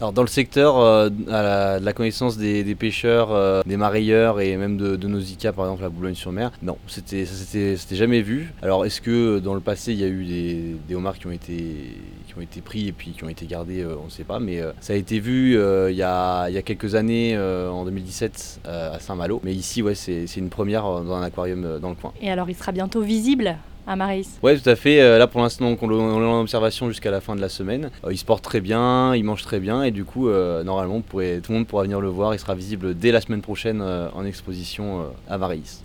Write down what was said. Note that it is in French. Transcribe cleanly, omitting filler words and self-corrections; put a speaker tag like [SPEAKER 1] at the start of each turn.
[SPEAKER 1] Alors dans le secteur, de la connaissance des pêcheurs, des marailleurs et même de Nausicaa par exemple à Boulogne-sur-Mer, non, c'était jamais vu. Alors est-ce que dans le passé il y a eu des homards qui ont été pris et puis qui ont été gardés, on ne sait pas, mais ça a été vu il y a quelques années, en 2017 à Saint-Malo. Mais ici ouais c'est une première dans un aquarium dans le coin.
[SPEAKER 2] Et alors, il sera bientôt visible à Marais.
[SPEAKER 1] Ouais, tout à fait. Là, pour l'instant, on est en observation jusqu'à la fin de la semaine. Il se porte très bien, il mange très bien, et du coup, normalement, tout le monde pourra venir le voir. Il sera visible dès la semaine prochaine en exposition à Varilhes.